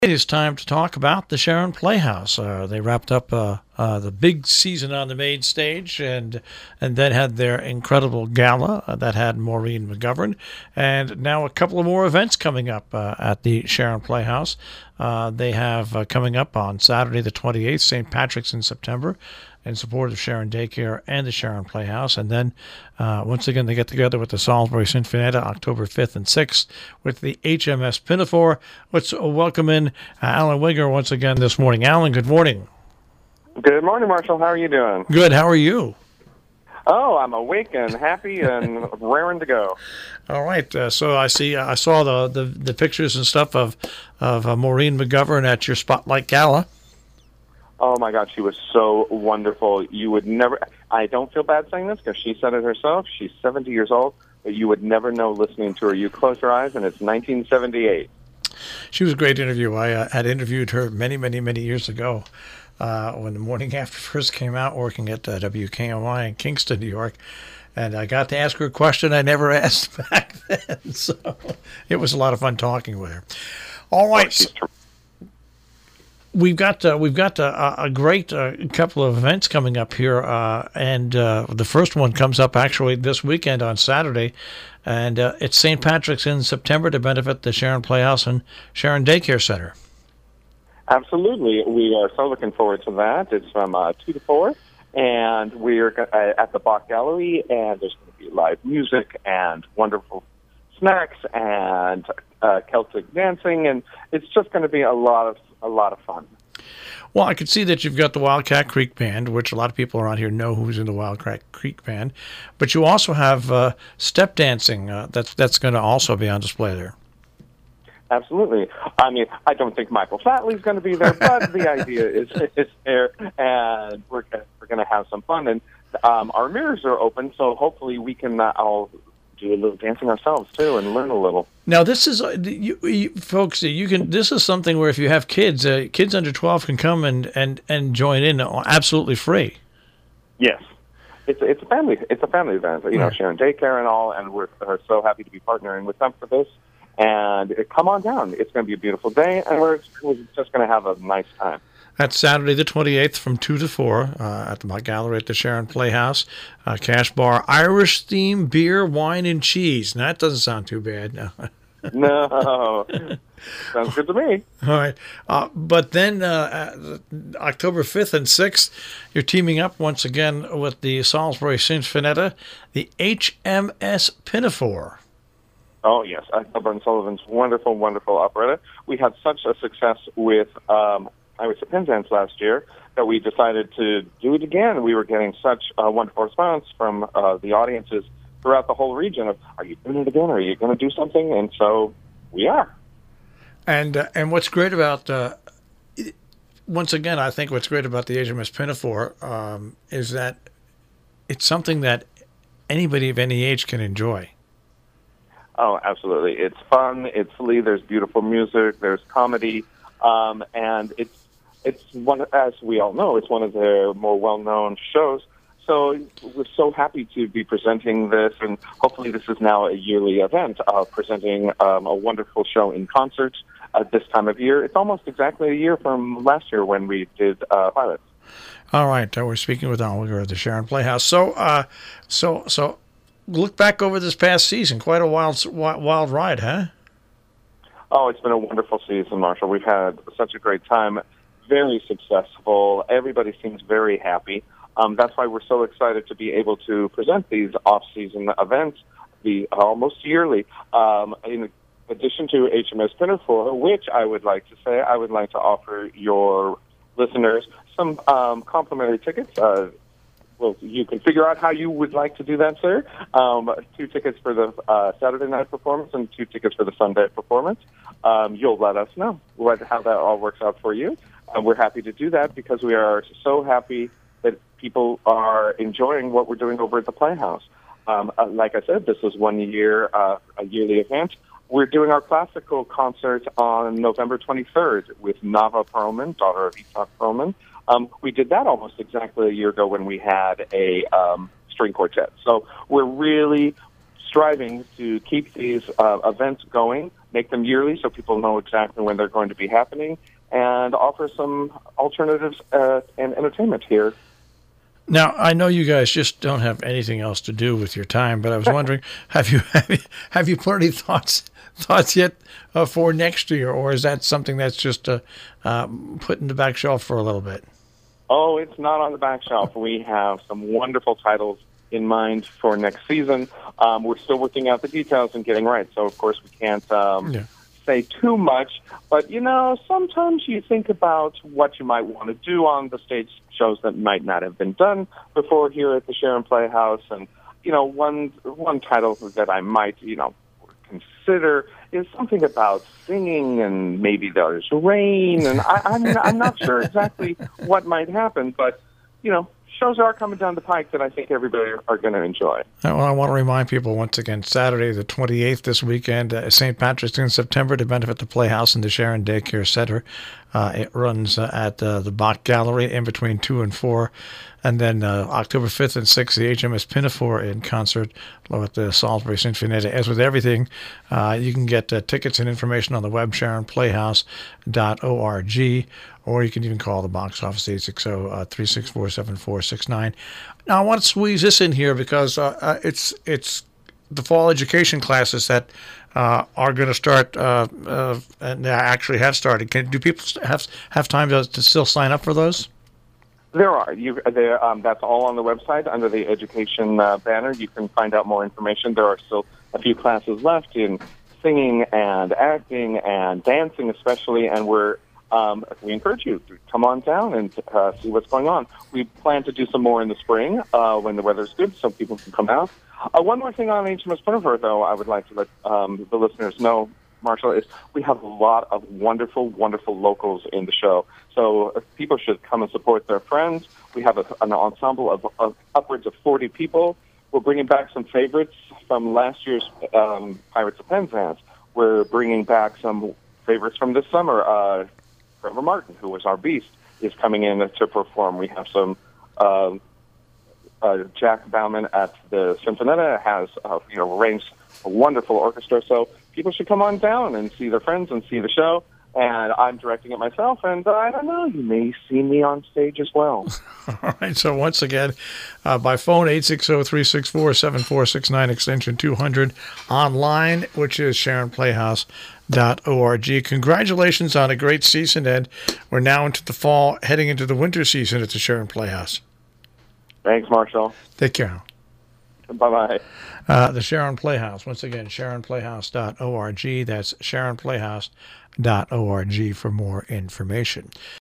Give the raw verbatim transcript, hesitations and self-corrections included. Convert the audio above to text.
It is time to talk about the Sharon Playhouse. Uh, they wrapped up uh, uh, the big season on the main stage, and and then had their incredible gala uh, that had Maureen McGovern, and now a couple of more events coming up uh, at the Sharon Playhouse. Uh, they have uh, coming up on Saturday the twenty-eighth, Saint Patrick's in September, in support of Sharon Daycare and the Sharon Playhouse. And then, uh, once again, they get together with the Salisbury Sinfonietta October fifth and sixth with the H M S Pinafore. Let's welcome in uh, Alan Winger once again this morning. Alan, good morning. Good morning, Marshall. How are you doing? Good. How are you? Oh, I'm awake and happy and raring to go. All right. Uh, so I see. I saw the, the, the pictures and stuff of, of uh, Maureen McGovern at your Spotlight Gala. Oh, my God, she was so wonderful. You would never, I don't feel bad saying this because she said it herself. She's seventy years old, but you would never know listening to her. You close your eyes, and it's nineteen seventy-eight. She was a great interview. I uh, had interviewed her many, many, many years ago uh, when the Morning After first came out, working at uh, W K M Y in Kingston, New York. And I got to ask her a question I never asked back then. So it was a lot of fun talking with her. All right. Oh, she's tr- We've got uh, we've got uh, a great uh, couple of events coming up here, uh, and uh, the first one comes up actually this weekend on Saturday, and uh, it's Saint Patrick's in September to benefit the Sharon Playhouse and Sharon Daycare Center. Absolutely. We are so looking forward to that. It's from uh, two to four, and we're uh, at the Bach Gallery, and there's going to be live music and wonderful snacks and uh, Celtic dancing, and it's just going to be a lot of a lot of fun. Well, I can see that you've got the Wildcat Creek Band, which a lot of people around here know who's in the Wildcat Creek Band, but you also have uh, step dancing uh, that's that's going to also be on display there. Absolutely. I mean, I don't think Michael Flatley's going to be there, but the idea is is there, and we're we're going to have some fun. And um, our mirrors are open, so hopefully we can uh, all do a little dancing ourselves too and learn a little. Now, this is uh, you, you folks. You can. This is something where if you have kids, uh, kids under twelve can come and, and, and join in absolutely free. Yes, it's it's a family it's a family event. You know, Right. Sharon Daycare and all, and we're, we're so happy to be partnering with them for this. And uh, come on down. It's going to be a beautiful day, and we're, we're just going to have a nice time. That's Saturday the twenty-eighth from two to four uh, at the Bach Gallery at the Sharon Playhouse. Uh, cash bar, Irish themed beer, wine, and cheese. Now, that doesn't sound too bad. No. No, sounds good to me. All right. Uh, but then uh, uh, October fifth and sixth, you're teaming up once again with the Salisbury Sinfonietta, the H M S Pinafore. Oh, yes. Ethel Sullivan's wonderful, wonderful operetta. We had such a success with um, Iris at Penzance last year that we decided to do it again. We were getting such a wonderful response from uh, the audiences throughout the whole region of, are you doing it again? Are you going to do something? And so we are. And uh, and what's great about, uh, once again, I think what's great about the H M S Pinafore um, is that it's something that anybody of any age can enjoy. Oh, absolutely. It's fun. It's silly. There's beautiful music. There's comedy. Um, and it's, it's one, as we all know, it's one of their more well-known shows. So we're so happy to be presenting this, and hopefully this is now a yearly event, uh, presenting um, a wonderful show in concert at this time of year. It's almost exactly a year from last year when we did uh, Pilots. All right. Uh, we're speaking with Alan Winger of the Sharon Playhouse. So, uh, so, so look back over this past season. Quite a wild, wild ride, huh? Oh, it's been a wonderful season, Marshall. We've had such a great time. Very successful. Everybody seems very happy. Um, that's why we're so excited to be able to present these off-season events, the almost yearly. Um, in addition to H M S Pinafore, which I would like to say, I would like to offer your listeners some um, complimentary tickets. Uh, well, you can figure out how you would like to do that, sir. Um, two tickets for the uh, Saturday night performance and two tickets for the Sunday performance. Um, you'll let us know what, how that all works out for you. Uh, we're happy to do that because we are so happy that people are enjoying what we're doing over at the Playhouse. Um, uh, like I said, this is one year, uh, a yearly event. We're doing our classical concert on November twenty-third with Nava Perlman, daughter of Itzhak Perlman. Um, we did that almost exactly a year ago when we had a um, string quartet. So we're really striving to keep these uh, events going make them yearly so people know exactly when they're going to be happening, and offer some alternatives uh, and entertainment here. Now, I know you guys just don't have anything else to do with your time, but I was wondering, have you have you, have you put any thoughts thoughts yet uh, for next year, or is that something that's just uh, uh, put in the back shelf for a little bit? Oh, it's not on the back shelf. We have some wonderful titles in mind for next season. Um, we're still working out the details and getting right, so of course we can't um, Yeah. say too much. But, you know, sometimes you think about what you might want to do on the stage shows that might not have been done before here at the Sharon Playhouse. And, you know, one one title that I might, you know, consider is something about singing, and maybe there's rain. And I, I'm, I'm not sure exactly what might happen, but, you know, shows are coming down the pike that I think everybody are, are going to enjoy. Well, I want to remind people once again, Saturday the twenty-eighth this weekend, uh, Saint Patrick's Day in September, to benefit the Playhouse and the Sharon Daycare Center. Uh, it runs uh, at uh, the Bach Gallery in between two and four. And then uh, October fifth and sixth, the H M S Pinafore in concert with the Salisbury Sinfonietta. As with everything, uh, you can get uh, tickets and information on the web, sharon playhouse dot org, or you can even call the box office, eight six zero, three six four, seven four six nine. Now, I want to squeeze this in here because uh, uh, it's it's the fall education classes that uh, are going to start, uh, uh, and actually have started. Can, do people have, have time to, to still sign up for those? There are. You, there, um, that's all on the website under the education uh, banner. You can find out more information. There are still a few classes left in singing and acting and dancing especially, and we're um, we encourage you to come on down and uh, see what's going on. We plan to do some more in the spring uh, when the weather's good so people can come out. Uh, one more thing on H M S Pinafore, though, I would like to let um, the listeners know, Marshall, is we have a lot of wonderful, wonderful locals in the show. So uh, people should come and support their friends. We have a, an ensemble of, of upwards of forty people. We're bringing back some favorites from last year's um, Pirates of Penzance. We're bringing back some favorites from this summer. Uh, Trevor Martin, who was our Beast, is coming in to perform. We have some uh, uh, Jack Bauman at the Sinfonietta has uh, you know arranged a wonderful orchestra. So people should come on down and see their friends and see the show. And I'm directing it myself, and uh, I don't know, you may see me on stage as well. All right, so once again, uh, by phone, eight six zero, three six four, seven four six nine, extension two hundred, online, which is sharon playhouse dot org. Congratulations on a great season, and we're now into the fall, heading into the winter season at the Sharon Playhouse. Thanks, Marshall. Take care. Bye-bye. Uh, the Sharon Playhouse, once again, sharon playhouse dot org. That's sharon playhouse dot org for more information.